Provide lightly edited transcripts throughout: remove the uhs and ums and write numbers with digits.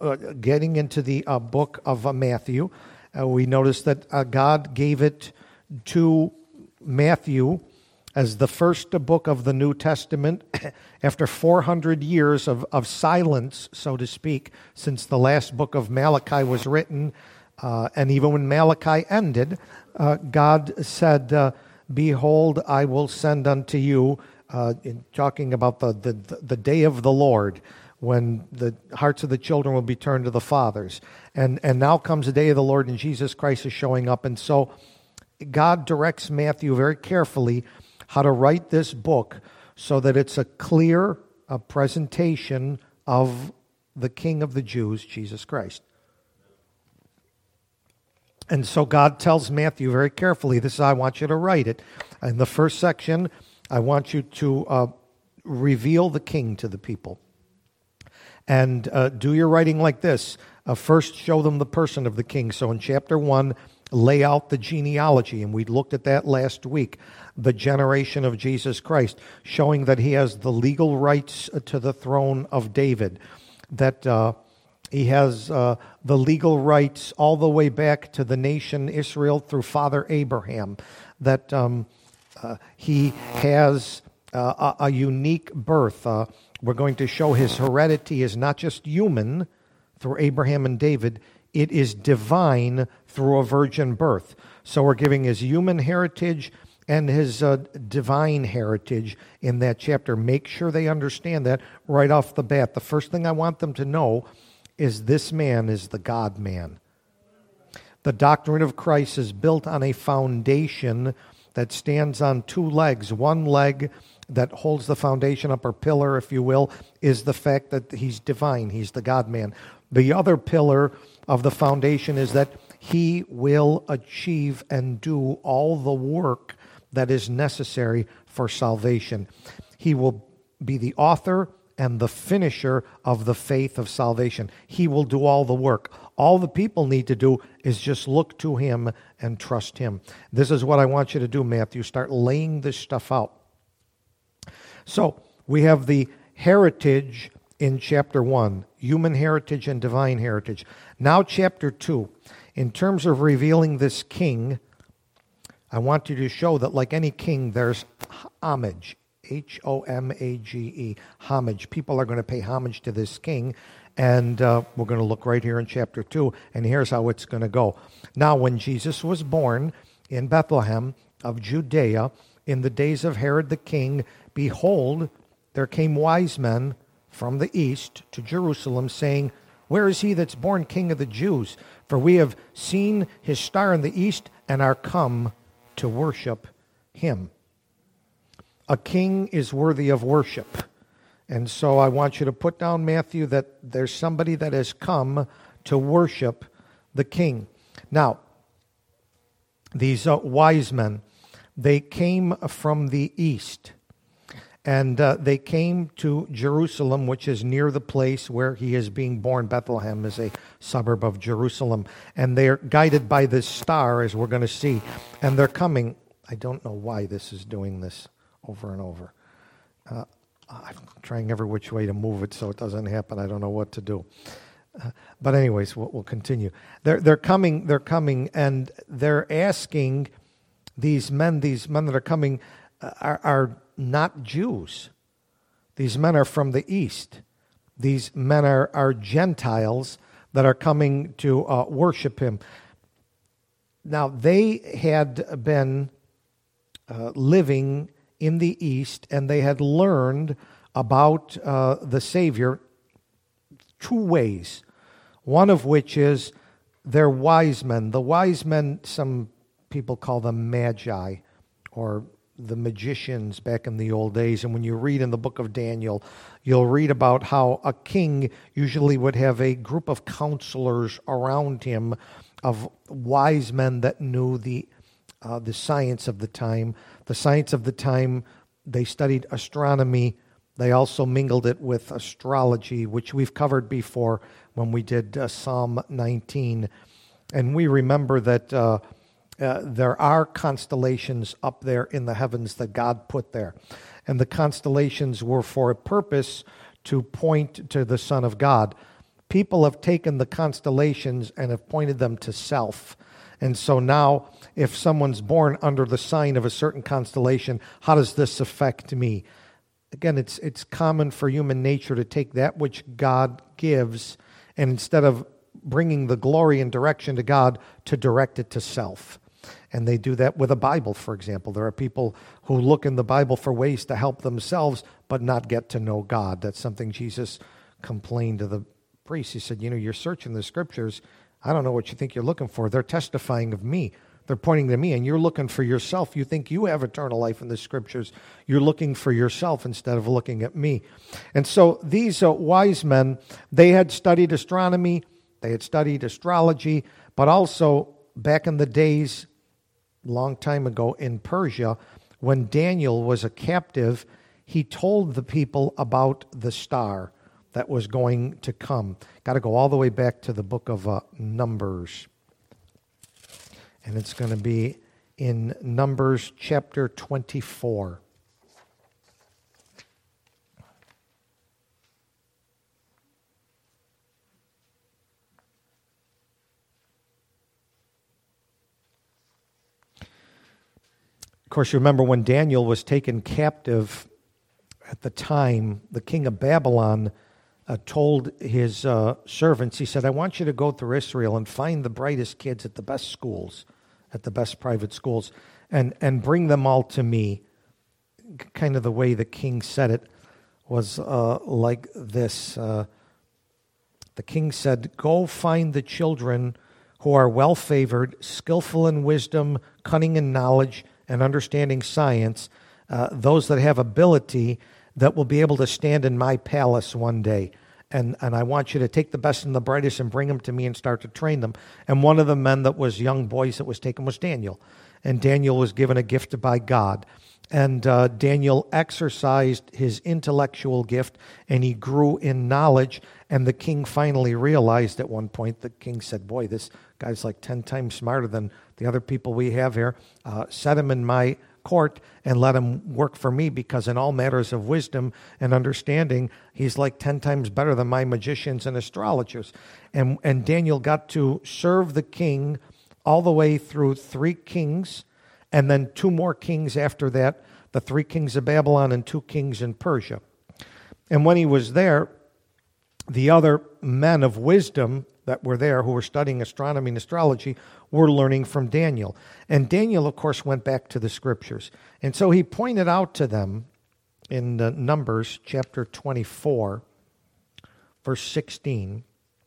getting into the book of Matthew, we notice that God gave it to Matthew as the first book of the New Testament after 400 years of silence, so to speak, since the last book of Malachi was written. And even when Malachi ended, God said, "Behold, I will send unto you," talking about the day of the Lord, when the hearts of the children will be turned to the fathers. And now comes the day of the Lord, and Jesus Christ is showing up. And so God directs Matthew very carefully how to write this book so that it's a clear presentation of the King of the Jews, Jesus Christ. And so God tells Matthew very carefully, this is how I want you to write it. In the first section, I want you to reveal the King to the people. And do your writing like this. First, show them the person of the King. So in chapter 1, lay out the genealogy, and we looked at that last week, the generation of Jesus Christ, showing that he has the legal rights to the throne of David, that he has the legal rights all the way back to the nation Israel through Father Abraham, that he has a unique birth. We're going to show his heredity is not just human through Abraham and David, it is divine through a virgin birth. So we're giving his human heritage and his divine heritage in that chapter. Make sure they understand that right off the bat. The first thing I want them to know is this man is the God-man. The doctrine of Christ is built on a foundation that stands on two legs. One leg that holds the foundation up, or pillar, if you will, is the fact that he's divine. He's the God-man. The other pillar of the foundation is that he will achieve and do all the work that is necessary for salvation. He will be the author and the finisher of the faith of salvation. He will do all the work. All the people need to do is just look to him and trust him. This is what I want you to do, Matthew. Start laying this stuff out. So we have the heritage in chapter 1, human heritage and divine heritage. Now chapter 2, in terms of revealing this king, I want you to show that like any king, there's homage, H-O-M-A-G-E, homage. People are going to pay homage to this king, and we're going to look right here in chapter 2, and here's how it's going to go. Now, when Jesus was born in Bethlehem of Judea, in the days of Herod the king, behold, there came wise men from the east to Jerusalem, saying, "Where is he that's born King of the Jews? For we have seen his star in the east and are come to worship him." A king is worthy of worship. And so I want you to put down, Matthew, that there's somebody that has come to worship the king. Now, these wise men, they came from the east. And they came to Jerusalem, which is near the place where he is being born. Bethlehem is a suburb of Jerusalem. And they're guided by this star, as we're going to see. And they're coming. I don't know why this is doing this over and over. I'm trying every which way to move it so it doesn't happen. I don't know what to do. But anyways, we'll continue. They're coming, and they're asking these men that are coming are not Jews. These men are from the east. These men are Gentiles that are coming to worship him. Now, they had been living in the east, and they had learned about the Savior two ways. One of which is they're wise men. The wise men, some people call them magi, or the magicians back in the old days. And when you read in the book of Daniel, you'll read about how a king usually would have a group of counselors around him, of wise men that knew the science of the time. The science of the time, they studied astronomy. They also mingled it with astrology, which we've covered before when we did Psalm 19. And we remember that there are constellations up there in the heavens that God put there. And the constellations were for a purpose to point to the Son of God. people have taken the constellations and have pointed them to self. And so now, if someone's born under the sign of a certain constellation, how does this affect me? Again, it's common for human nature to take that which God gives, and instead of bringing the glory and direction to God, to direct it to self. And they do that with a Bible, for example. There are people who look in the Bible for ways to help themselves, but not get to know God. That's something Jesus complained to the priests. He said, you're searching the Scriptures. I don't know what you think you're looking for. They're testifying of me. They're pointing to me, and you're looking for yourself. You think you have eternal life in the Scriptures. You're looking for yourself instead of looking at me. And so these wise men, they had studied astronomy, they had studied astrology, but also back in the days, long time ago in Persia, when Daniel was a captive, he told the people about the star that was going to come. Got to go all the way back to the book of Numbers. And it's going to be in Numbers chapter 24. Of course, you remember when Daniel was taken captive at the time, the king of Babylon told his servants, he said, I want you to go through Israel and find the brightest kids at the best schools, at the best private schools, and bring them all to me. Kind of the way the king said it was like this. The king said, go find the children who are well-favored, skillful in wisdom, cunning in knowledge, and understanding science, those that have ability that will be able to stand in my palace one day. And I want you to take the best and the brightest and bring them to me and start to train them. And one of the men that was young boys that was taken was Daniel. And Daniel was given a gift by God. And Daniel exercised his intellectual gift, and he grew in knowledge. And the king finally realized at one point, the king said, boy, this guy's like 10 times smarter than the other people we have here. Set him in my court and let him work for me, because in all matters of wisdom and understanding, he's like 10 times better than my magicians and astrologers. And Daniel got to serve the king all the way through 3 kings, and then 2 more kings after that, the 3 kings of Babylon and 2 kings in Persia. And when he was there, the other men of wisdom that were there who were studying astronomy and astrology were learning from Daniel. And Daniel, of course, went back to the Scriptures. And so he pointed out to them in Numbers chapter 24, verse 16,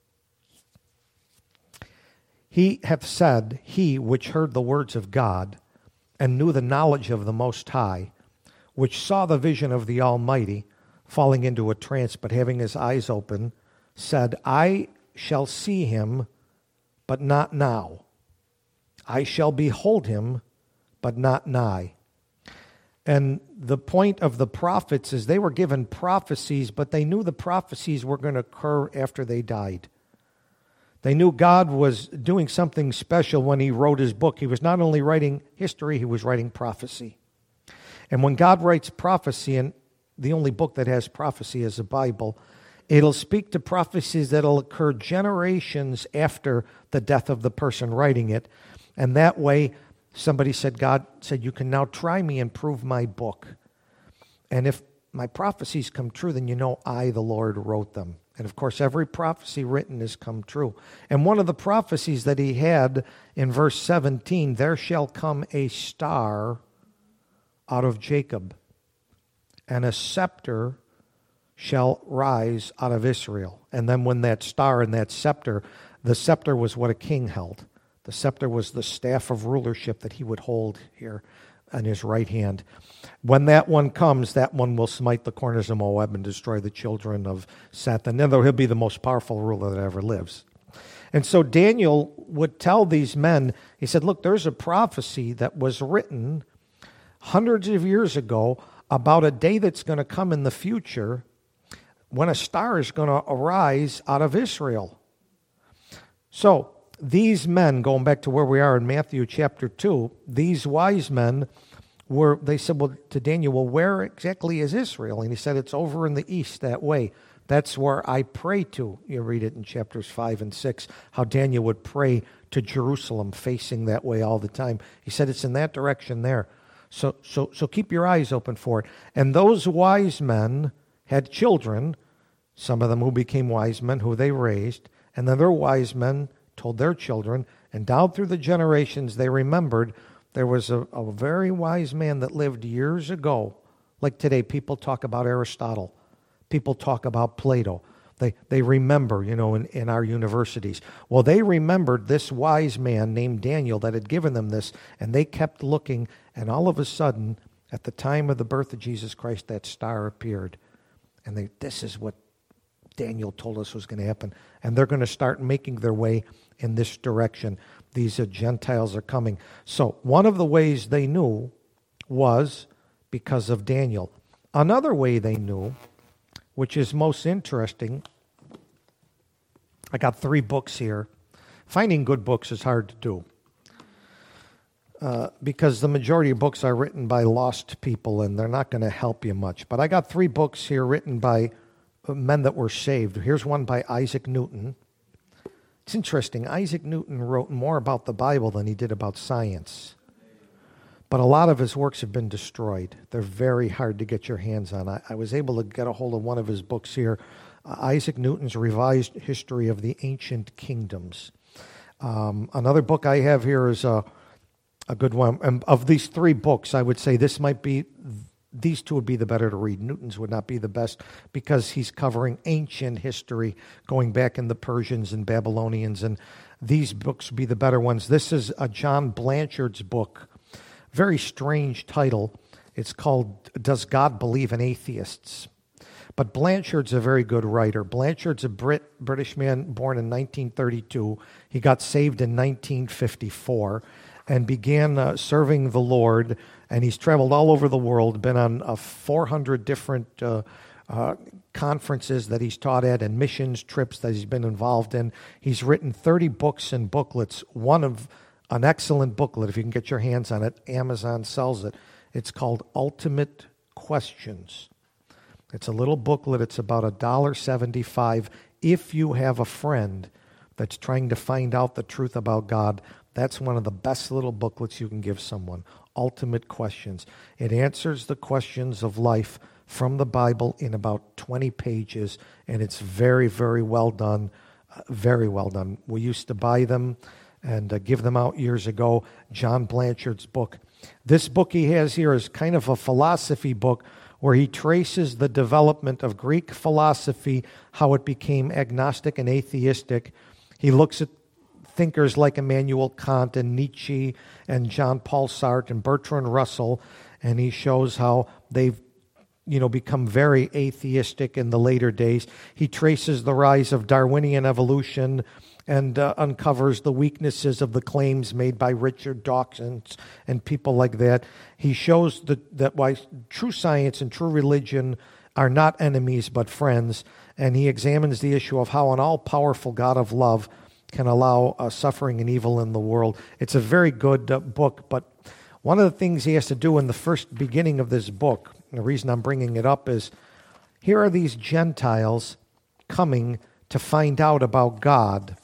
he hath said, he which heard the words of God and knew the knowledge of the Most High, which saw the vision of the Almighty, falling into a trance, but having his eyes open, said, I shall see him, but not now. I shall behold him, but not nigh. And the point of the prophets is they were given prophecies, but they knew the prophecies were going to occur after they died. They knew God was doing something special when he wrote his book. He was not only writing history, he was writing prophecy. And when God writes prophecy, and the only book that has prophecy is the Bible, it'll speak to prophecies that'll occur generations after the death of the person writing it. And that way, somebody said, God said, you can now try me and prove my book. And if my prophecies come true, then you know I, the Lord, wrote them. And of course, every prophecy written has come true. And one of the prophecies that he had in verse 17, there shall come a star out of Jacob, and a scepter shall rise out of Israel. And then when that star and that scepter, the scepter was what a king held. The scepter was the staff of rulership that he would hold here on his right hand. When that one comes, that one will smite the corners of Moab and destroy the children of Seth. And then he'll be the most powerful ruler that ever lives. And so Daniel would tell these men, he said, look, there's a prophecy that was written hundreds of years ago about a day that's going to come in the future when a star is going to arise out of Israel. So these men, going back to where we are in Matthew chapter 2, these wise men they said, well, to Daniel, well, where exactly is Israel? And he said, it's over in the east that way. That's where I pray to. You read it in chapters 5 and 6, how Daniel would pray to Jerusalem, facing that way all the time. He said it's in that direction there. So keep your eyes open for it. And those wise men had children, some of them who became wise men, who they raised, and then their wise men told their children, and down through the generations they remembered there was a very wise man that lived years ago. Like today, people talk about Aristotle. People talk about Plato. They remember, in our universities. Well, they remembered this wise man named Daniel that had given them this, and they kept looking, and all of a sudden, at the time of the birth of Jesus Christ, that star appeared. And this is what Daniel told us was going to happen. And they're going to start making their way in this direction. These Gentiles are coming. So one of the ways they knew was because of Daniel. Another way they knew, which is most interesting, I got 3 books here. Finding good books is hard to do because the majority of books are written by lost people and they're not going to help you much. But I got 3 books here written by men that were saved. Here's one by Isaac Newton. It's interesting. Isaac Newton wrote more about the Bible than he did about science. But a lot of his works have been destroyed. They're very hard to get your hands on. I was able to get a hold of one of his books here, Isaac Newton's Revised History of the Ancient Kingdoms. Another book I have here is a good one. And of these 3 books, I would say these 2 would be the better to read. Newton's would not be the best because he's covering ancient history going back in the Persians and Babylonians, and these books would be the better ones. This is John Blanchard's book. Very strange title. It's called Does God Believe in Atheists? But Blanchard's a very good writer. Blanchard's a British man born in 1932. He got saved in 1954 and began serving the Lord. And he's traveled all over the world, been on 400 different conferences that he's taught at and missions trips that he's been involved in. He's written 30 books and booklets. An excellent booklet, if you can get your hands on it. Amazon sells it. It's called Ultimate Questions. It's a little booklet. It's about $1.75. If you have a friend that's trying to find out the truth about God, that's one of the best little booklets you can give someone. Ultimate Questions. It answers the questions of life from the Bible in about 20 pages, and it's very, very well done. Very well done. We used to buy them and give them out years ago. John Blanchard's book. This book he has here is kind of a philosophy book where he traces the development of Greek philosophy, how it became agnostic and atheistic. He looks at thinkers like Immanuel Kant and Nietzsche and John Paul Sartre and Bertrand Russell, and he shows how they've become very atheistic in the later days. He traces the rise of Darwinian evolution and uncovers the weaknesses of the claims made by Richard Dawkins and people like that. He shows that why true science and true religion are not enemies but friends, and he examines the issue of how an all-powerful God of love can allow suffering and evil in the world. It's a very good book, but one of the things he has to do in the first beginning of this book, and the reason I'm bringing it up is, here are these Gentiles coming to find out about God.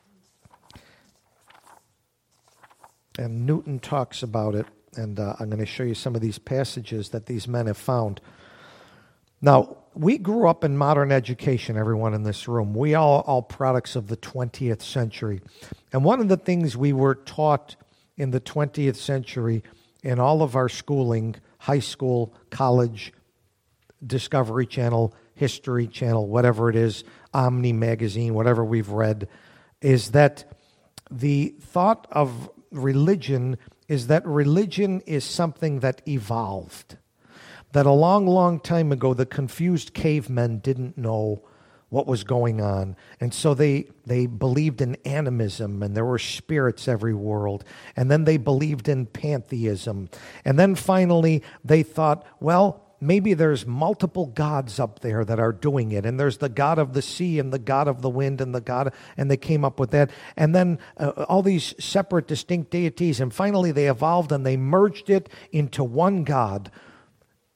And Newton talks about it, and I'm going to show you some of these passages that these men have found. Now, we grew up in modern education, everyone in this room. We all products of the 20th century. And one of the things we were taught in the 20th century in all of our schooling, high school, college, Discovery Channel, History Channel, whatever it is, Omni Magazine, whatever we've read, is that the thought of religion is that religion is something that evolved. That a long, long time ago, the confused cavemen didn't know what was going on. And so they believed in animism, and there were spirits every world. And then they believed in pantheism. And then finally, they thought, well, maybe there's multiple gods up there that are doing it. And there's the God of the sea and the God of the wind and and they came up with that. And then all these separate, distinct deities. And finally, they evolved and they merged it into one God.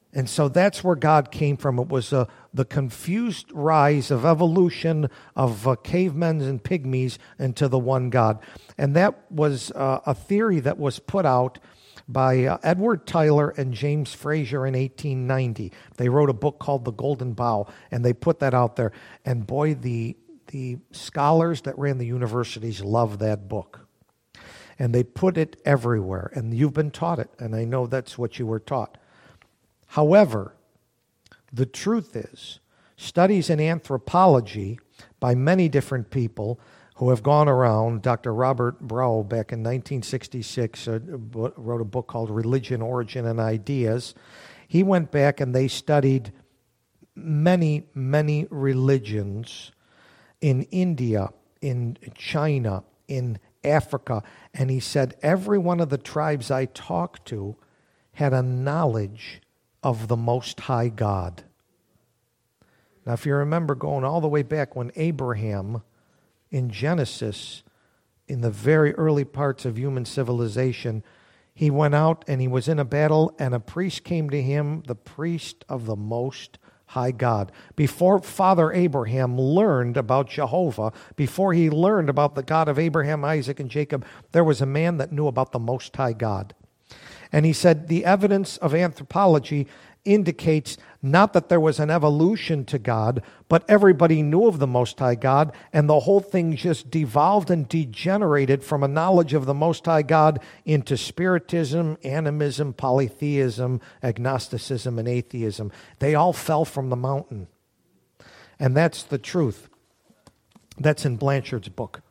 And so that's where God came from. It was the confused rise of evolution of cavemen and pygmies into the one God. And that was a theory that was put out by Edward Tyler and James Fraser in 1890. They wrote a book called The Golden Bough, and they put that out there. And boy, the scholars that ran the universities loved that book. And they put it everywhere. And you've been taught it, and I know that's what you were taught. However, the truth is, studies in anthropology by many different people who have gone around, Dr. Robert Brough back in 1966 wrote a book called Religion, Origin, and Ideas. He went back and they studied many, many religions in India, in China, in Africa, and he said every one of the tribes I talked to had a knowledge of the Most High God. Now, if you remember going all the way back when Abraham, in Genesis, in the very early parts of human civilization, he went out and he was in a battle, and a priest came to him, the priest of the Most High God. Before Father Abraham learned about Jehovah, before he learned about the God of Abraham, Isaac, and Jacob, there was a man that knew about the Most High God. And he said the evidence of anthropology indicates not that there was an evolution to God, but everybody knew of the Most High God, and the whole thing just devolved and degenerated from a knowledge of the Most High God into spiritism, animism, polytheism, agnosticism, and atheism. They all fell from the mountain. And that's the truth. That's in Blanchard's book.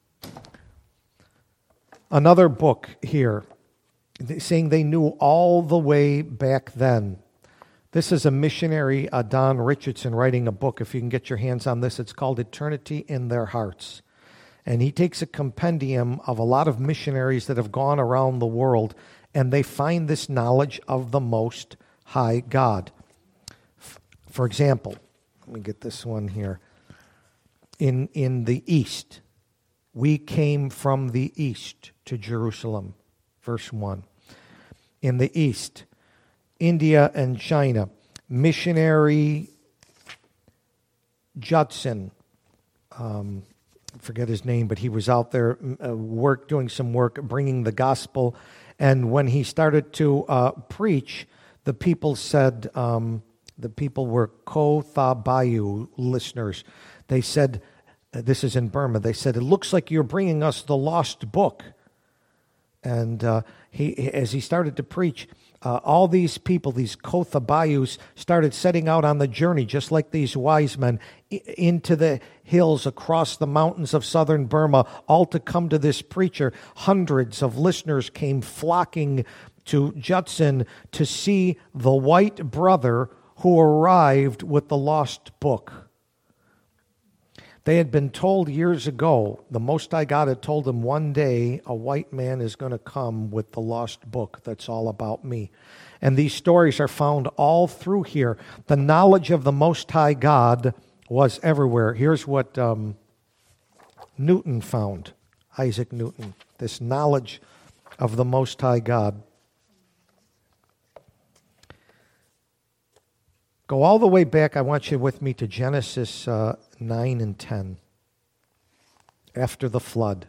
Another book here, saying they knew all the way back then. This is a missionary, Don Richardson, writing a book. If you can get your hands on this, it's called Eternity in Their Hearts. And he takes a compendium of a lot of missionaries that have gone around the world, and they find this knowledge of the Most High God. For example, let me get this one here. In the East, we came from the East to Jerusalem. Verse 1. In the East, India and China, missionary Judson, forget his name, but he was out there doing some work, bringing the gospel. And when he started to preach, the people said, the people were Kotha Bayu listeners. They said, this is in Burma, they said, it looks like you're bringing us the lost book. And as he started to preach, all these people, these Kotha Bayus, started setting out on the journey, just like these wise men, into the hills across the mountains of southern Burma, all to come to this preacher. Hundreds of listeners came flocking to Judson to see the white brother who arrived with the lost book. They had been told years ago, the Most High God had told them one day a white man is going to come with the lost book that's all about me. And these stories are found all through here. The knowledge of the Most High God was everywhere. Here's what Newton found, Isaac Newton, this knowledge of the Most High God. Go all the way back, I want you with me to Genesis 9 and 10, after the flood.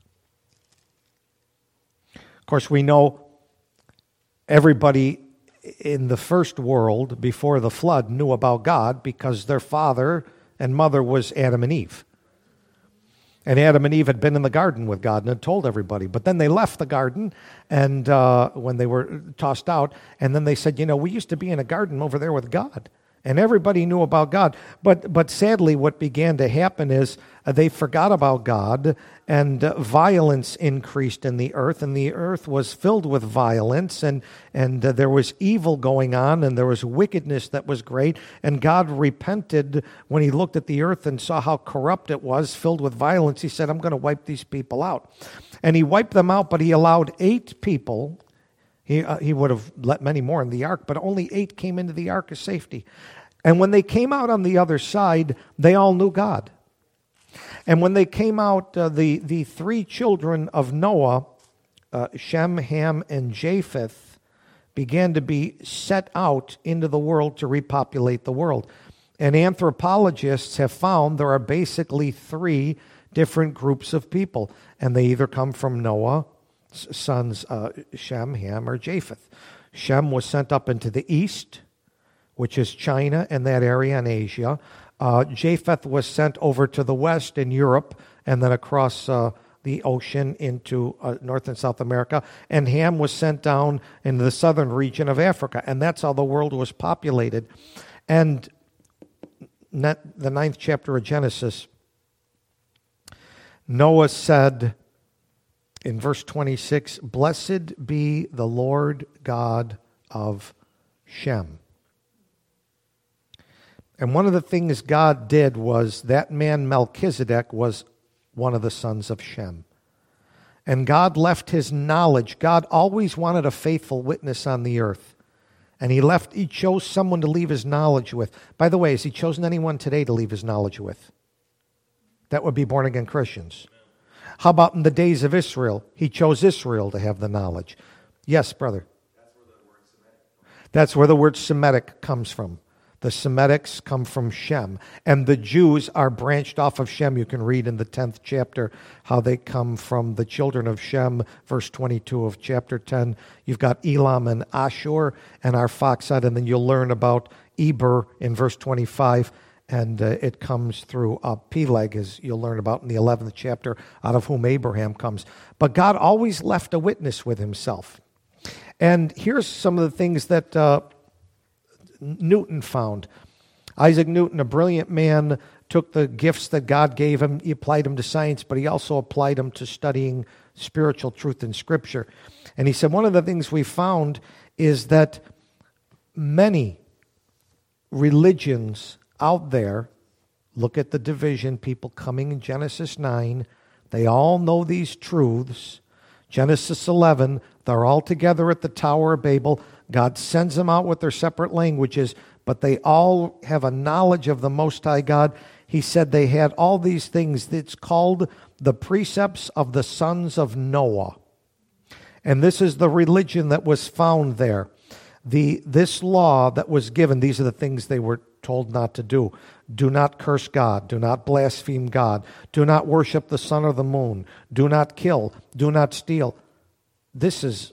Of course, we know everybody in the first world before the flood knew about God because their father and mother was Adam and Eve. And Adam and Eve had been in the garden with God and had told everybody. But then they left the garden and when they were tossed out, and then they said, we used to be in a garden over there with God. And everybody knew about God. But sadly, what began to happen is they forgot about God, and violence increased in the earth, and the earth was filled with violence, and there was evil going on, and there was wickedness that was great. And God repented when he looked at the earth and saw how corrupt it was, filled with violence. He said, I'm going to wipe these people out. And he wiped them out, but he allowed 8 people. He would have let many more in the ark, but only 8 came into the ark of safety. And when they came out on the other side, they all knew God. And when they came out, the 3 children of Noah, Shem, Ham, and Japheth, began to be set out into the world to repopulate the world. And anthropologists have found there are basically three different groups of people. And they either come from Noah's sons, Shem, Ham, or Japheth. Shem was sent up into the east, which is China and that area in Asia. Japheth was sent over to the west in Europe and then across the ocean into North and South America. And Ham was sent down into the southern region of Africa. And that's how the world was populated. And the 9th chapter of Genesis, Noah said in verse 26, "Blessed be the Lord God of Shem." And one of the things God did was that man Melchizedek was one of the sons of Shem. And God left his knowledge. God always wanted a faithful witness on the earth. And he chose someone to leave his knowledge with. By the way, has he chosen anyone today to leave his knowledge with? That would be born-again Christians. How about in the days of Israel? He chose Israel to have the knowledge. Yes, brother? That's where the word Semitic comes from. The Semitics come from Shem. And the Jews are branched off of Shem. You can read in the 10th chapter how they come from the children of Shem, verse 22 of chapter 10. You've got Elam and Ashur and Arphaxad, and then you'll learn about Eber in verse 25. And it comes through Peleg, as you'll learn about in the 11th chapter, out of whom Abraham comes. But God always left a witness with himself. And here's some of the things that Newton found. Isaac Newton, a brilliant man, took the gifts that God gave him, he applied them to science, but he also applied them to studying spiritual truth in Scripture. And he said one of the things we found is that many religions out there, look at the division, people coming in Genesis 9, they all know these truths. Genesis 11, they're all together at the Tower of Babel. God sends them out with their separate languages, but they all have a knowledge of the Most High God. He said they had all these things. It's called the precepts of the sons of Noah. And this is the religion that was found there. This law that was given, these are the things they were told not to do. Do not curse God. Do not blaspheme God. Do not worship the sun or the moon. Do not kill. Do not steal. This is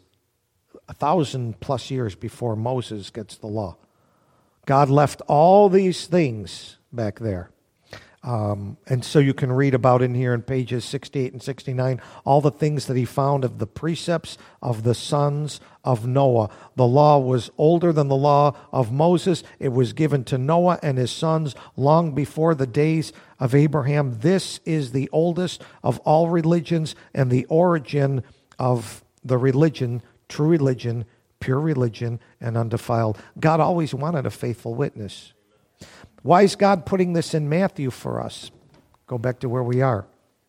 1,000+ years before Moses gets the law. God left all these things back there. And so you can read about in here in pages 68 and 69, all the things that he found of the precepts of the sons of Noah. The law was older than the law of Moses. It was given to Noah and his sons long before the days of Abraham. This is the oldest of all religions and the origin of the religion, true religion, pure religion, and undefiled. God always wanted a faithful witness. Why is God putting this in Matthew for us? Go back to where we are.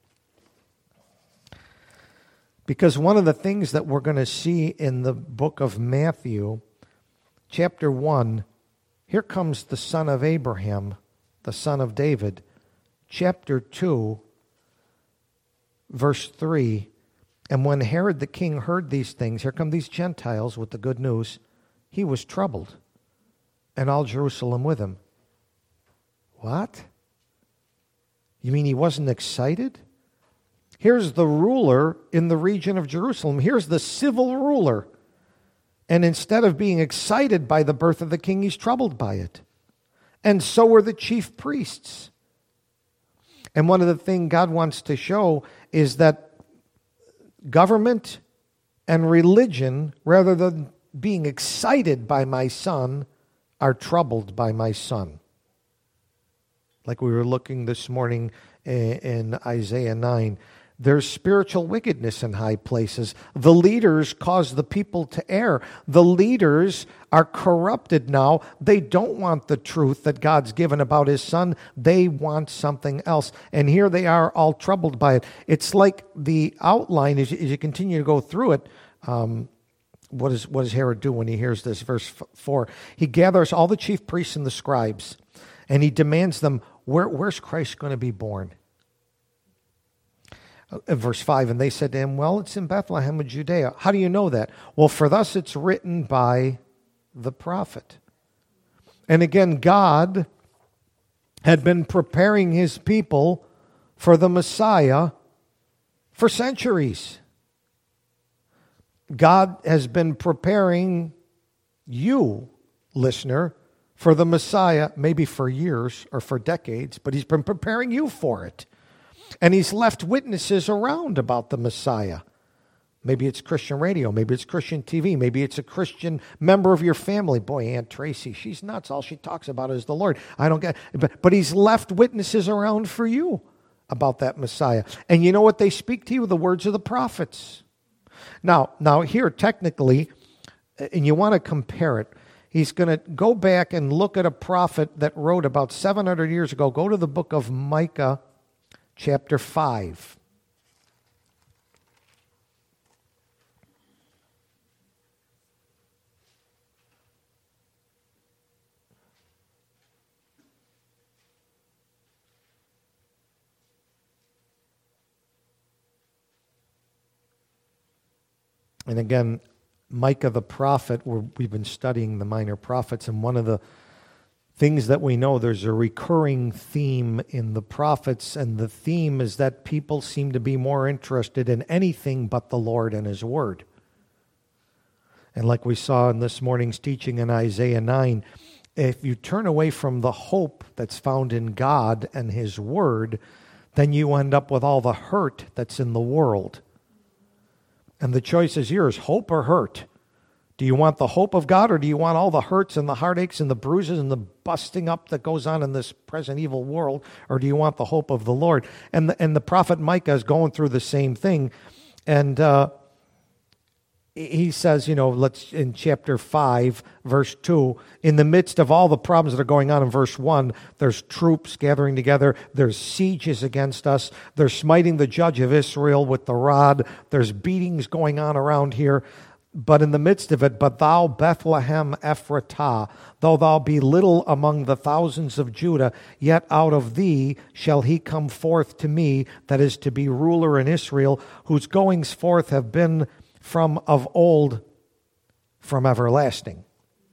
Because one of the things that we're going to see in the book of Matthew, chapter 1, here comes the son of Abraham, the son of David. Chapter 2, verse 3, and when Herod the king heard these things, here come these Gentiles with the good news, he was troubled, and all Jerusalem with him. What? You mean he wasn't excited? Here's the ruler in the region of Jerusalem. Here's the civil ruler. And instead of being excited by the birth of the king, he's troubled by it. And so were the chief priests. And one of the things God wants to show is that government and religion, rather than being excited by my son, are troubled by my son. Like we were looking this morning in Isaiah 9. There's spiritual wickedness in high places. The leaders cause the people to err. The leaders are corrupted now. They don't want the truth that God's given about his son. They want something else. And here they are all troubled by it. It's like the outline, as you continue to go through it, what does Herod do when he hears this? Verse 4. He gathers all the chief priests and the scribes, and he demands them, where's Christ going to be born? In verse 5, and they said to him, well, it's in Bethlehem of Judea. How do you know that? Well, for thus it's written by the prophet. And again, God had been preparing his people for the Messiah for centuries. God has been preparing you, listener, for the Messiah, maybe for years or for decades, but he's been preparing you for it. And he's left witnesses around about the Messiah. Maybe it's Christian radio, maybe it's Christian TV, maybe it's a Christian member of your family. Boy, Aunt Tracy, she's nuts. All she talks about is the Lord. I don't get it. But he's left witnesses around for you about that Messiah. And you know what they speak to you? The words of the prophets. Now here, technically, and you want to compare it, he's going to go back and look at a prophet that wrote about 700 years ago. Go to the book of Micah, chapter 5. And again, Micah the prophet, we've been studying the minor prophets, and one of the things that we know, there's a recurring theme in the prophets, and the theme is that people seem to be more interested in anything but the Lord and his word. And like we saw in this morning's teaching in Isaiah 9, if you turn away from the hope that's found in God and his word, then you end up with all the hurt that's in the world. And the choice is yours, hope or hurt. Do you want the hope of God, or do you want all the hurts and the heartaches and the bruises and the busting up that goes on in this present evil world, or do you want the hope of the Lord? And the prophet Micah is going through the same thing. And he says, let's in chapter 5, verse 2, in the midst of all the problems that are going on in verse 1, there's troops gathering together, there's sieges against us, they're smiting the judge of Israel with the rod, there's beatings going on around here. But in the midst of it, but thou, Bethlehem Ephratah, though thou be little among the thousands of Judah, yet out of thee shall he come forth to me, that is to be ruler in Israel, whose goings forth have been from of old, from everlasting.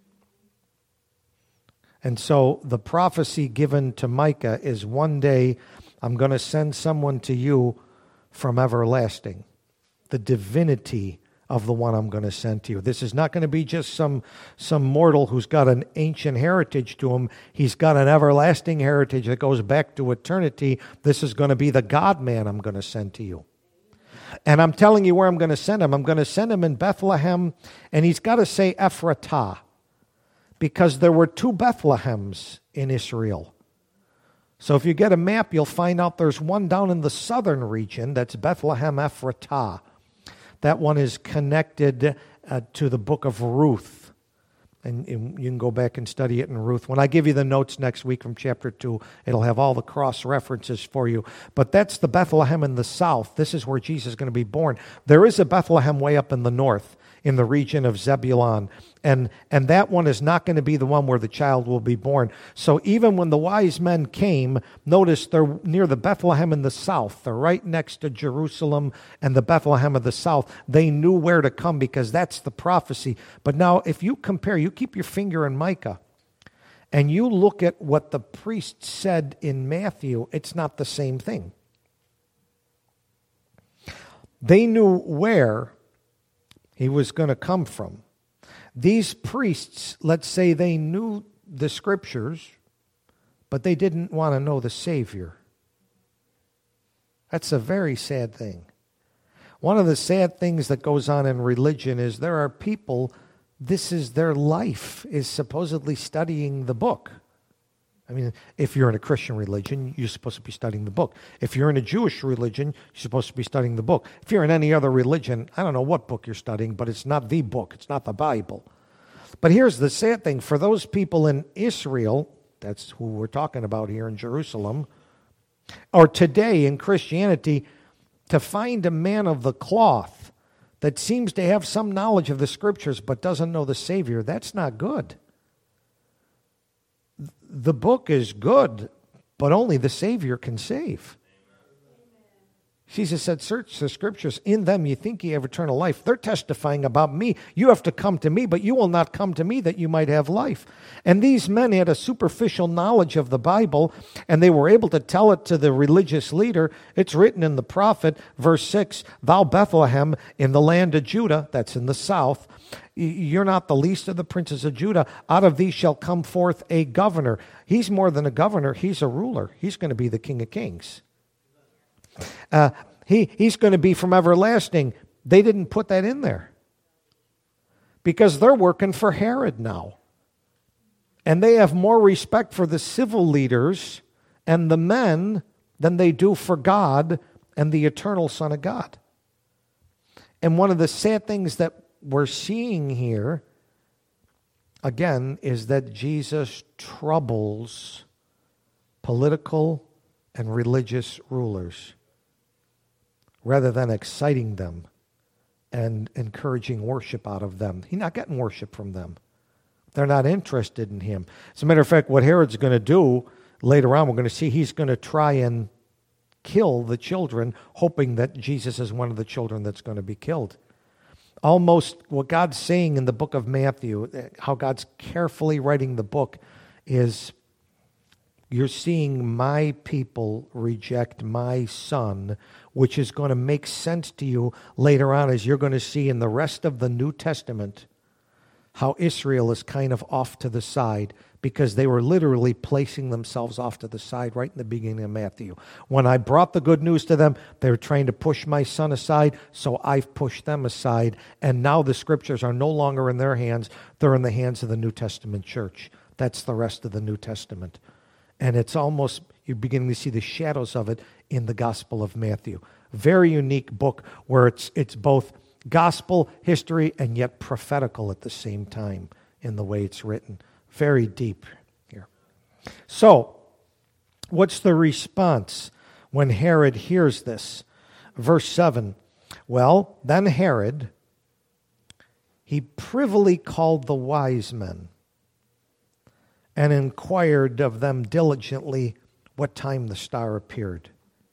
And so the prophecy given to Micah is, one day I'm going to send someone to you from everlasting. The divinity of the one I'm going to send to you. This is not going to be just some mortal who's got an ancient heritage to him. He's got an everlasting heritage that goes back to eternity. This is going to be the God-man I'm going to send to you. And I'm telling you where I'm going to send him. I'm going to send him in Bethlehem, and he's got to say Ephratah, because there were 2 Bethlehems in Israel. So if you get a map, you'll find out there's one down in the southern region, that's Bethlehem Ephratah. That one is connected to the book of Ruth. And you can go back and study it in Ruth. When I give you the notes next week from chapter 2, it'll have all the cross references for you. But that's the Bethlehem in the south. This is where Jesus is going to be born. There is a Bethlehem way up in the north, in the region of Zebulun. And that one is not going to be the one where the child will be born. So even when the wise men came, notice they're near the Bethlehem in the south. They're right next to Jerusalem and the Bethlehem of the south. They knew where to come because that's the prophecy. But now if you compare, you keep your finger in Micah, and you look at what the priest said in Matthew, it's not the same thing. They knew where he was going to come from. These priests, let's say they knew the scriptures, but they didn't want to know the Savior. That's a very sad thing. One of the sad things that goes on in religion is there are people, this is their life, is supposedly studying the book. I mean, if you're in a Christian religion, you're supposed to be studying the book. If you're in a Jewish religion, you're supposed to be studying the book. If you're in any other religion, I don't know what book you're studying, but it's not the book. It's not the Bible. But here's the sad thing. For those people in Israel, that's who we're talking about here in Jerusalem, or today in Christianity, to find a man of the cloth that seems to have some knowledge of the scriptures but doesn't know the Savior, that's not good. The book is good, but only the Savior can save. Jesus said, search the scriptures. In them you think ye have eternal life. They're testifying about me. You have to come to me, but you will not come to me that you might have life. And these men had a superficial knowledge of the Bible, and they were able to tell it to the religious leader. It's written in the prophet, verse 6, Thou Bethlehem in the land of Judah, that's in the south, you're not the least of the princes of Judah. Out of thee shall come forth a governor. He's more than a governor. He's a ruler. He's going to be the King of Kings. He's going to be from everlasting. They didn't put that in there because they're working for Herod now. And they have more respect for the civil leaders and the men than they do for God and the eternal Son of God. And one of the sad things that we're seeing here, again, is that Jesus troubles political and religious rulers rather than exciting them and encouraging worship out of them. He's not getting worship from them. They're not interested in him. As a matter of fact, what Herod's going to do later on, we're going to see he's going to try and kill the children, hoping that Jesus is one of the children that's going to be killed. Almost what God's saying in the book of Matthew, how God's carefully writing the book, is you're seeing my people reject my son, which is going to make sense to you later on as you're going to see in the rest of the New Testament how Israel is kind of off to the side because they were literally placing themselves off to the side right in the beginning of Matthew. When I brought the good news to them, they were trying to push my son aside, so I've pushed them aside, and now the scriptures are no longer in their hands. They're in the hands of the New Testament church. That's the rest of the New Testament. And it's almost, you're beginning to see the shadows of it in the Gospel of Matthew. Very unique book where it's both gospel, history, and yet prophetical at the same time in the way it's written. Very deep here. So, what's the response when Herod hears this? Verse 7, Well, then Herod, he privily called the wise men and inquired of them diligently what time the star appeared.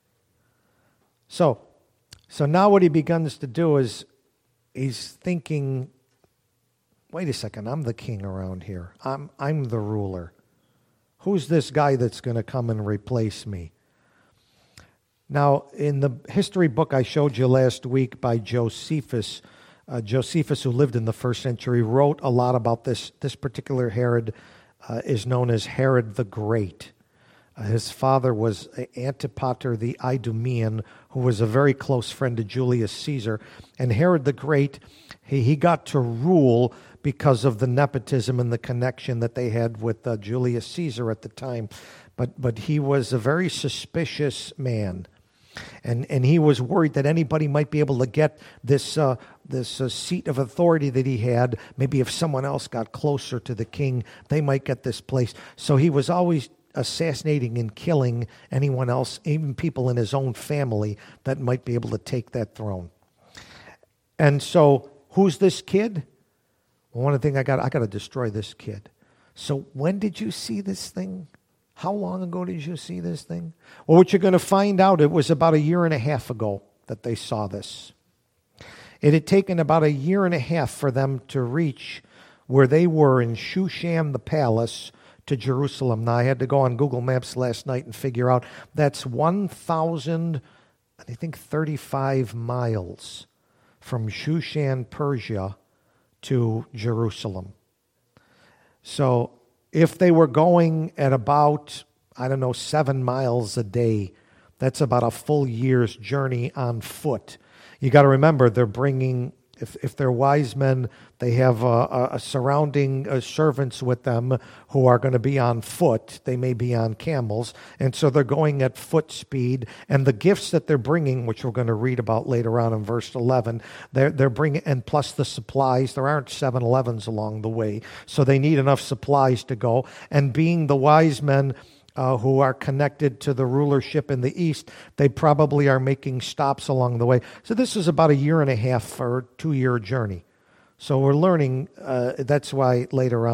So now what he begins to do is he's thinking, wait a second, I'm the king around here. I'm the ruler. Who's this guy that's going to come and replace me? Now, in the history book I showed you last week by Josephus, Josephus, who lived in the first century, wrote a lot about this particular Herod. Is known as Herod the Great. His father was Antipater the Idumean, who was a very close friend to Julius Caesar. And Herod the Great, he got to rule because of the nepotism and the connection that they had with Julius Caesar at the time. But he was a very suspicious man. And he was worried that anybody might be able to get this seat of authority that he had. Maybe if someone else got closer to the king, they might get this place. So he was always assassinating and killing anyone else, even people in his own family that might be able to take that throne. And so, who's this kid? Well, one thing I got to destroy this kid. So when did you see this thing? How long ago did you see this thing? Well, what you're going to find out, it was about 1.5 years ago that they saw this. It had taken about 1.5 years for them to reach where they were in Shushan the palace to Jerusalem. Now, I had to go on Google Maps last night and figure out that's 1,035 miles from Shushan, Persia to Jerusalem. So if they were going at about, 7 miles a day, that's about a full year's journey on foot. You got to remember, they're bringing, if they're wise men, they have a surrounding servants with them who are going to be on foot. They may be on camels, and so they're going at foot speed. And the gifts that they're bringing, which we're going to read about later on in verse 11, they're bringing, and plus the supplies. There aren't 7-Elevens along the way, so they need enough supplies to go. And being the wise men who are connected to the rulership in the east, they probably are making stops along the way. So this is about 1.5 years or 2-year journey. So we're learning, that's why later on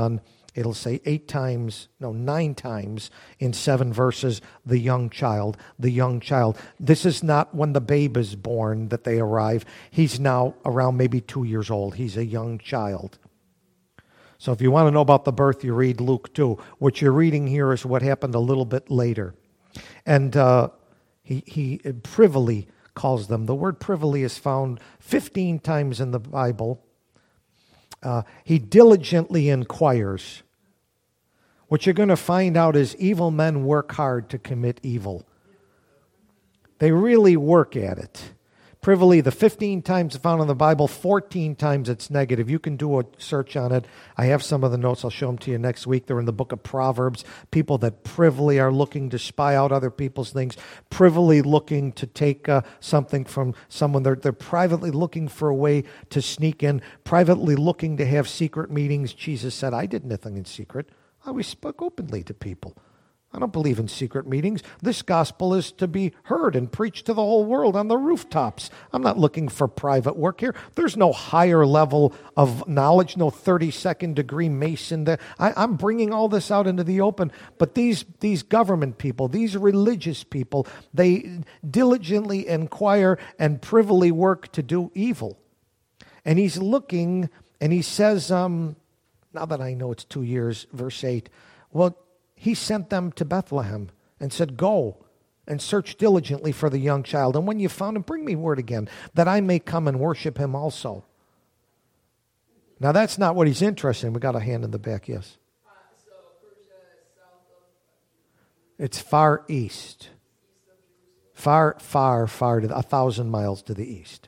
It'll say 9 times in 7 verses, the young child, the young child. This is not when the babe is born that they arrive. He's now around maybe 2 years old. He's a young child. So if you want to know about the birth, you read Luke 2. What you're reading here is what happened a little bit later. And he privily calls them. The word privily is found 15 times in the Bible. He diligently inquires. What you're going to find out is evil men work hard to commit evil. They really work at it. Privily, the 15 times found in the Bible, 14 times it's negative. You can do a search on it. I have some of the notes. I'll show them to you next week. They're in the book of Proverbs. People that privily are looking to spy out other people's things, privily looking to take something from someone. They're privately looking for a way to sneak in, privately looking to have secret meetings. Jesus said, I did nothing in secret. I always spoke openly to people. I don't believe in secret meetings. This gospel is to be heard and preached to the whole world on the rooftops. I'm not looking for private work here. There's no higher level of knowledge, no 32nd degree Mason. I'm bringing all this out into the open. But these government people, these religious people, they diligently inquire and privily work to do evil. And he's looking, and he says, now that I know it's 2 years, verse 8, well, he sent them to Bethlehem and said, go and search diligently for the young child. And when you found him, bring me word again, that I may come and worship him also. Now, that's not what he's interested in. We got a hand in the back, yes. So Persia is south of... It's far east. Far, to 1,000 miles to the east.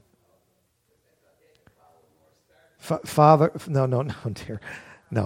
No, dear. No.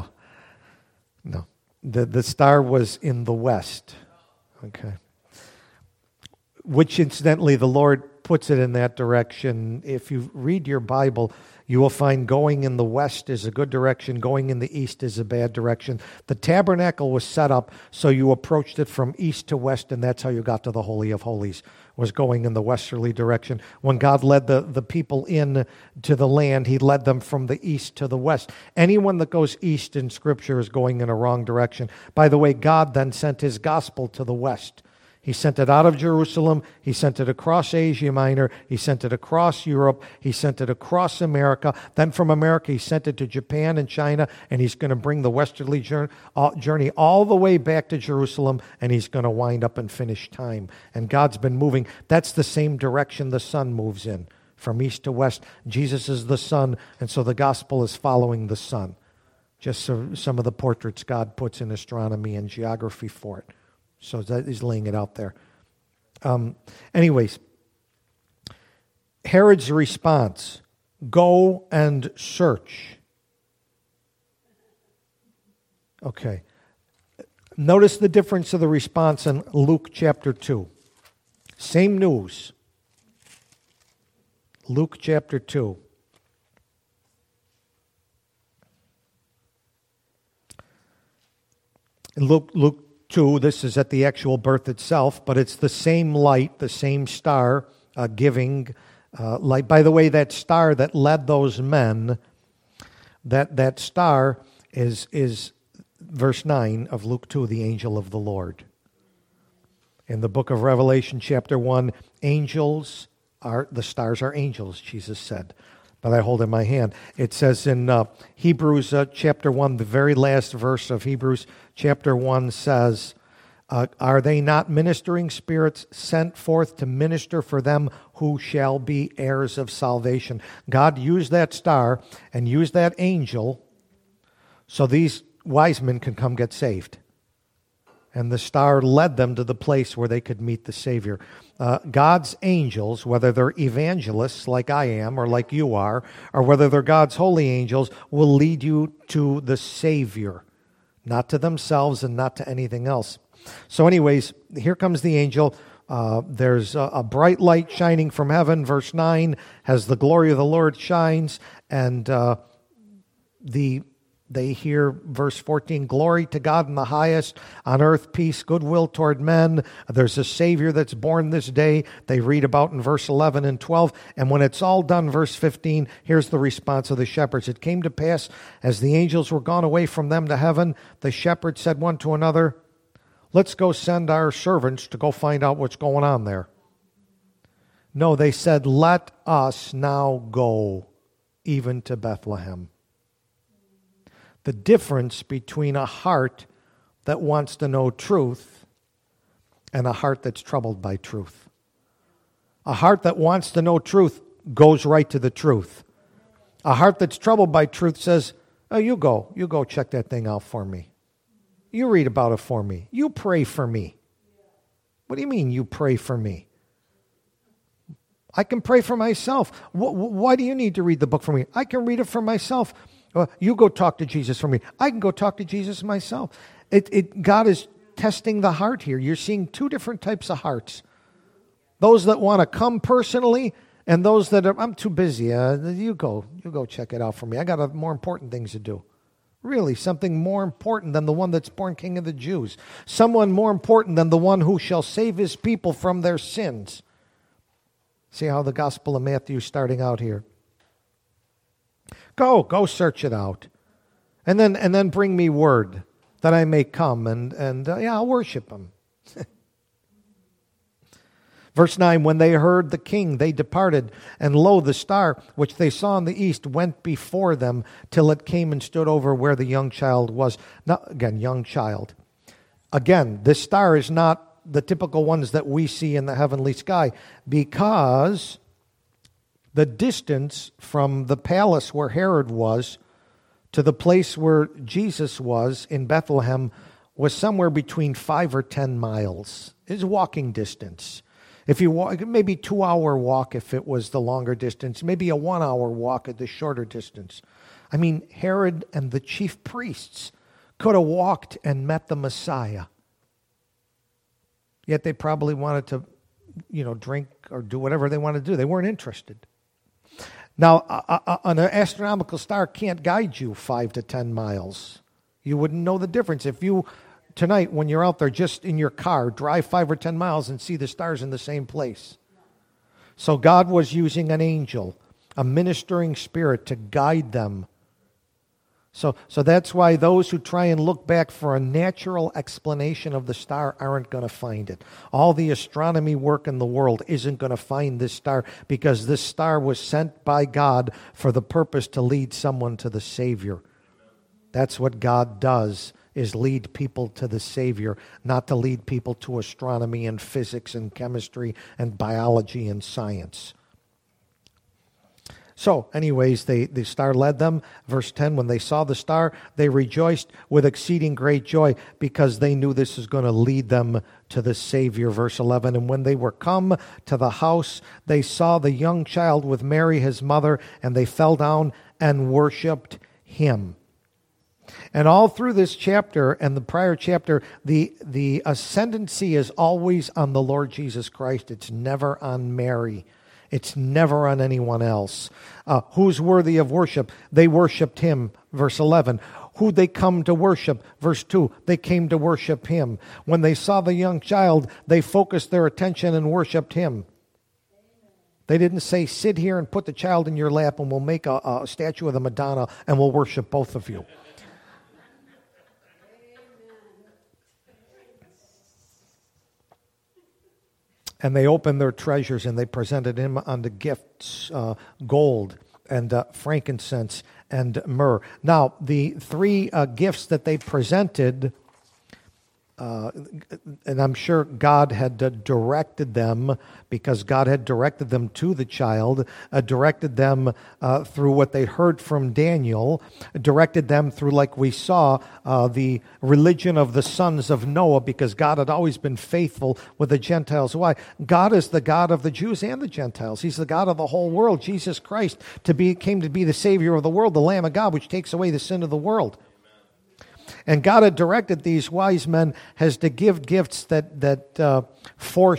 The star was in the west. Okay. Which, incidentally, the Lord puts it in that direction. If you read your Bible, you will find going in the west is a good direction, going in the east is a bad direction. The tabernacle was set up so you approached it from east to west, and that's how you got to the Holy of Holies, was going in the westerly direction. When God led the people in to the land, he led them from the east to the west. Anyone that goes east in Scripture is going in a wrong direction. By the way, God then sent his gospel to the west. He sent it out of Jerusalem. He sent it across Asia Minor. He sent it across Europe. He sent it across America. Then from America, he sent it to Japan and China, and he's going to bring the westerly journey all the way back to Jerusalem, and he's going to wind up and finish time. And God's been moving. That's the same direction the sun moves in, from east to west. Jesus is the sun, and so the gospel is following the sun. Just some of the portraits God puts in astronomy and geography for it. So that is laying it out there. Anyways, Herod's response, go and search. Okay. Notice the difference of the response in Luke chapter 2. Same news. Luke chapter 2. Luke 2, this is at the actual birth itself, but it's the same light, the same star giving light. By the way, that star that led those men, that star is verse 9 of Luke 2, the angel of the Lord. In the book of Revelation, chapter 1, the stars are angels, Jesus said. But I hold in my hand. It says in Hebrews chapter 1, the very last verse of Hebrews chapter 1 says, are they not ministering spirits sent forth to minister for them who shall be heirs of salvation? God used that star and used that angel so these wise men can come get saved. And the star led them to the place where they could meet the Savior. God's angels, whether they're evangelists like I am or like you are, or whether they're God's holy angels, will lead you to the Savior, not to themselves and not to anything else. So anyways, here comes the angel. There's a bright light shining from heaven. Verse 9, as the glory of the Lord shines, and the They hear verse 14, glory to God in the highest, on earth peace, goodwill toward men. There's a Savior that's born this day. They read about in verse 11 and 12. And when it's all done, verse 15, here's the response of the shepherds. It came to pass, as the angels were gone away from them to heaven, the shepherds said one to another, let's go send our servants to go find out what's going on there. No, they said, let us now go even to Bethlehem. The difference between a heart that wants to know truth and a heart that's troubled by truth. A heart that wants to know truth goes right to the truth. A heart that's troubled by truth says, oh, you go check that thing out for me. You read about it for me. You pray for me. What do you mean you pray for me? I can pray for myself. Why do you need to read the book for me? I can read it for myself. You go talk to Jesus for me. I can go talk to Jesus myself. God is testing the heart here. You're seeing two different types of hearts. Those that want to come personally and those that are, I'm too busy. You go check it out for me. I got more important things to do. Really, something more important than the one that's born King of the Jews. Someone more important than the one who shall save his people from their sins. See how the Gospel of Matthew is starting out here. Go search it out. And then bring me word that I may come and I'll worship him. Verse 9, when they heard the king, they departed, and lo, the star which they saw in the east went before them till it came and stood over where the young child was. Now, again, young child. Again, this star is not the typical ones that we see in the heavenly sky, because the distance from the palace where Herod was to the place where Jesus was in Bethlehem was somewhere between 5 or 10 miles. It's walking distance. If you walk, maybe 2-hour walk if it was the longer distance, maybe a 1-hour walk at the shorter distance. I mean, Herod and the chief priests could have walked and met the Messiah. Yet they probably wanted to, drink or do whatever they wanted to do. They weren't interested. Now, an astronomical star can't guide you 5 to 10 miles. You wouldn't know the difference. If you, tonight, when you're out there just in your car, drive 5 or 10 miles and see the stars in the same place. So God was using an angel, a ministering spirit, to guide them. So that's why those who try and look back for a natural explanation of the star aren't going to find it. All the astronomy work in the world isn't going to find this star, because this star was sent by God for the purpose to lead someone to the Savior. That's what God does, is lead people to the Savior, not to lead people to astronomy and physics and chemistry and biology and science. So, anyways, the star led them. Verse 10, when they saw the star, they rejoiced with exceeding great joy, because they knew this is going to lead them to the Savior. Verse 11, and when they were come to the house, they saw the young child with Mary his mother, and they fell down and worshipped him. And all through this chapter and the prior chapter, the ascendancy is always on the Lord Jesus Christ. It's never on Mary. It's never on anyone else. Who's worthy of worship? They worshipped him. Verse 11. Who they come to worship? Verse 2. They came to worship him. When they saw the young child, they focused their attention and worshipped him. They didn't say, sit here and put the child in your lap and we'll make a statue of the Madonna and we'll worship both of you. And they opened their treasures and they presented him unto gifts, gold and frankincense and myrrh. Now, the three gifts that they presented, and I'm sure God had directed them, because God had directed them to the child, directed them through what they heard from Daniel, directed them through, like we saw, the religion of the sons of Noah, because God had always been faithful with the Gentiles. Why? God is the God of the Jews and the Gentiles. He's the God of the whole world. Jesus Christ came to be the Savior of the world, the Lamb of God, which takes away the sin of the world. And God had directed these wise men as to give gifts that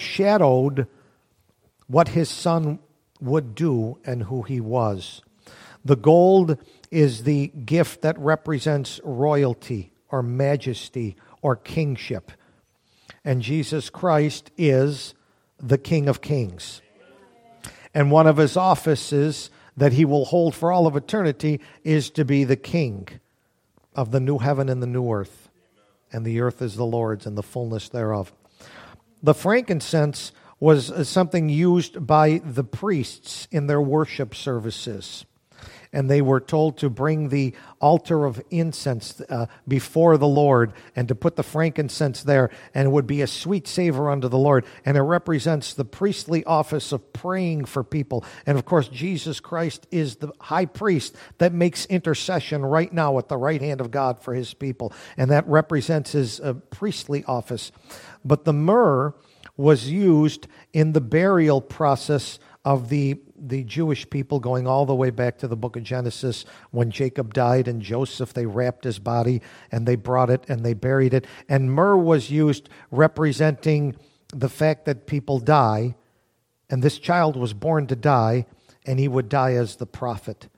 foreshadowed what his son would do and who he was. The gold is the gift that represents royalty or majesty or kingship. And Jesus Christ is the King of Kings. And one of his offices that he will hold for all of eternity is to be the King of the new heaven and the new earth. And the earth is the Lord's and the fullness thereof. The frankincense was something used by the priests in their worship services. And they were told to bring the altar of incense before the Lord and to put the frankincense there, and it would be a sweet savor unto the Lord. And it represents the priestly office of praying for people. And of course, Jesus Christ is the high priest that makes intercession right now at the right hand of God for his people. And that represents his priestly office. But the myrrh was used in the burial process of the Jewish people, going all the way back to the book of Genesis. When Jacob died and Joseph, they wrapped his body and they brought it and they buried it. And myrrh was used representing the fact that people die, and this child was born to die, and he would die as the prophet.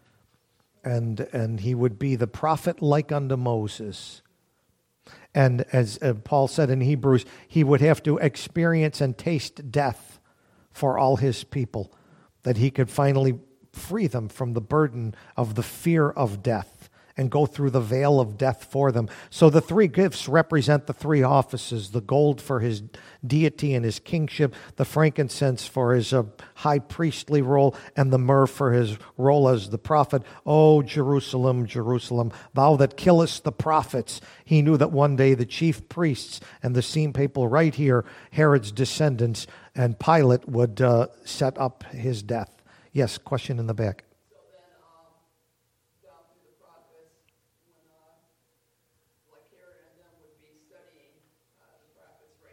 And he would be the prophet like unto Moses. And as Paul said in Hebrews, he would have to experience and taste death for all his people, that he could finally free them from the burden of the fear of death and go through the veil of death for them. So the three gifts represent the three offices: the gold for his deity and his kingship, the frankincense for his high priestly role, and the myrrh for his role as the prophet. O Jerusalem, Jerusalem, thou that killest the prophets. He knew that one day the chief priests and the same people right here, Herod's descendants, and Pilate would set up his death. Yes, question in the back. So then, down through the prophets, when like Herod and them would be studying the prophets, right?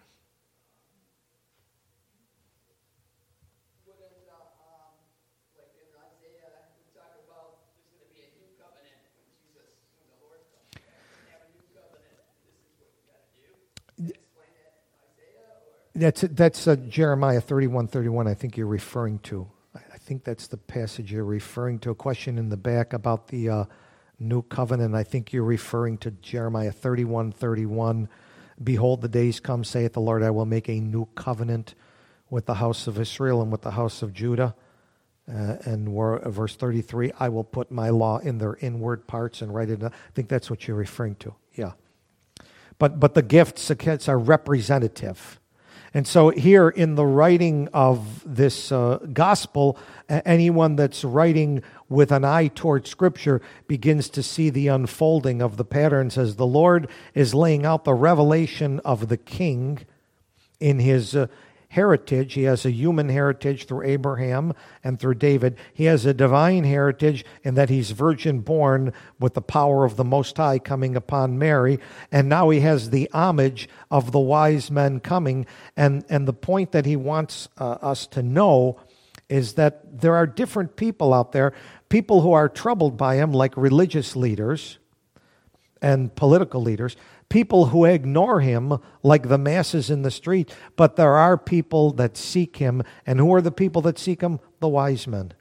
Wouldn't like in Isaiah, we talk about there's going to be a new covenant when the Lord comes back, and have a new covenant. This is what you got to do. Explain that in Isaiah, or That's Jeremiah 31:31. I think you're referring to. I think that's the passage you're referring to. A question in the back about the new covenant. I think you're referring to Jeremiah 31:31. Behold, the days come, saith the Lord, I will make a new covenant with the house of Israel and with the house of Judah. Verse 33, I will put my law in their inward parts and write it. I think that's what you're referring to. Yeah. But the gifts are representative. And so here in the writing of this gospel, anyone that's writing with an eye toward Scripture begins to see the unfolding of the patterns as the Lord is laying out the revelation of the King in his heritage. He has a human heritage through Abraham and through David. He has a divine heritage in that he's virgin born with the power of the Most High coming upon Mary. And now he has the homage of the wise men coming. And the point that he wants us to know is that there are different people out there, people who are troubled by him, like religious leaders and political leaders, people who ignore him like the masses in the street, but there are people that seek him. And who are the people that seek him? The wise men.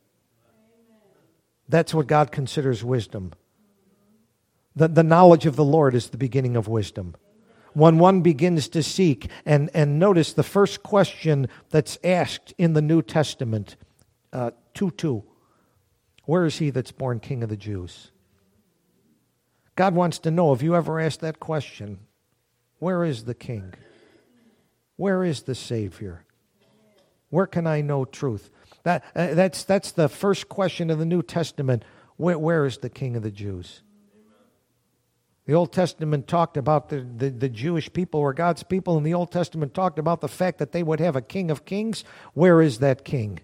That's what God considers wisdom. The knowledge of the Lord is the beginning of wisdom. When one begins to seek, and notice the first question that's asked in the New Testament, 2:2, where is he that's born King of the Jews? God wants to know, have you ever asked that question? Where is the King? Where is the Savior? Where can I know truth? That's the first question of the New Testament. Where is the King of the Jews? The Old Testament talked about the Jewish people were God's people, and the Old Testament talked about the fact that they would have a King of Kings. Where is that King?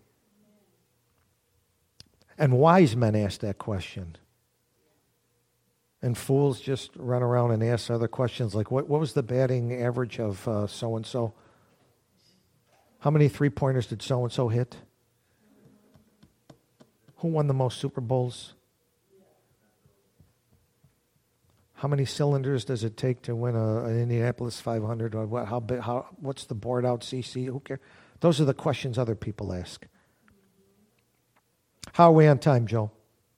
And wise men asked that question. And fools just run around and ask other questions like, what was the batting average of so-and-so? How many three-pointers did so-and-so hit? Who won the most Super Bowls? How many cylinders does it take to win an Indianapolis 500? Or what's the board out CC? Who cares? Those are the questions other people ask. How are we on time, Joe?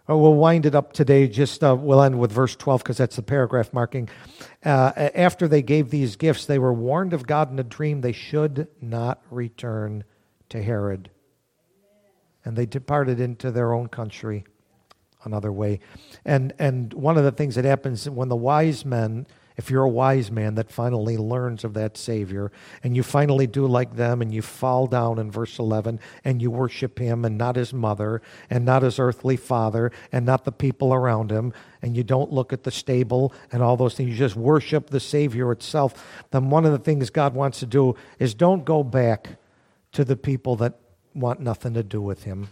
We'll wind it up today. We'll end with verse 12 because that's the paragraph marking. After they gave these gifts, they were warned of God in a dream they should not return to Herod. And they departed into their own country another way. And one of the things that happens when the wise men, if you're a wise man that finally learns of that Savior, and you finally do like them, and you fall down in verse 11, and you worship him, and not his mother, and not his earthly father, and not the people around him, and you don't look at the stable and all those things, you just worship the Savior itself, then one of the things God wants to do is don't go back to the people that want nothing to do with him.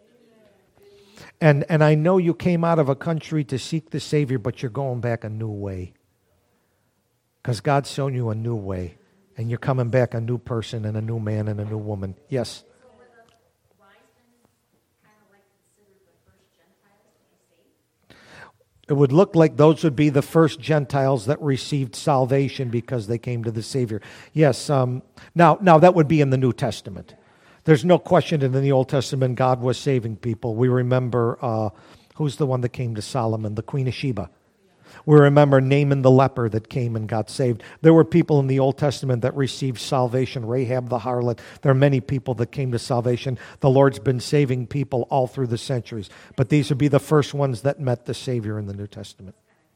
And I know you came out of a country to seek the Savior, but you're going back a new way. Because God's shown you a new way. And you're coming back a new person and a new man and a new woman. Yes? So were the wise men kind of like considered the first Gentiles to be saved? It would look like those would be the first Gentiles that received salvation because they came to the Savior. Yes. Now that would be in the New Testament. There's no question that in the Old Testament God was saving people. We remember, who's the one that came to Solomon? The Queen of Sheba. We remember Naaman the leper that came and got saved. There were people in the Old Testament that received salvation. Rahab the harlot. There are many people that came to salvation. The Lord's been saving people all through the centuries. But these would be the first ones that met the Savior in the New Testament.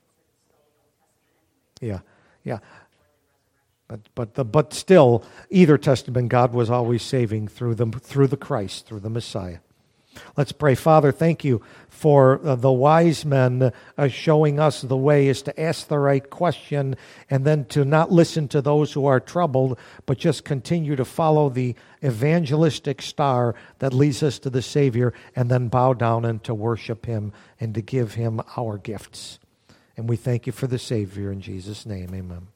Yeah. But still, either testament, God was always saving through the Christ, through the Messiah. Let's pray. Father, thank you for the wise men showing us the way is to ask the right question and then to not listen to those who are troubled, but just continue to follow the evangelistic star that leads us to the Savior and then bow down and to worship him and to give him our gifts. And we thank you for the Savior in Jesus' name. Amen.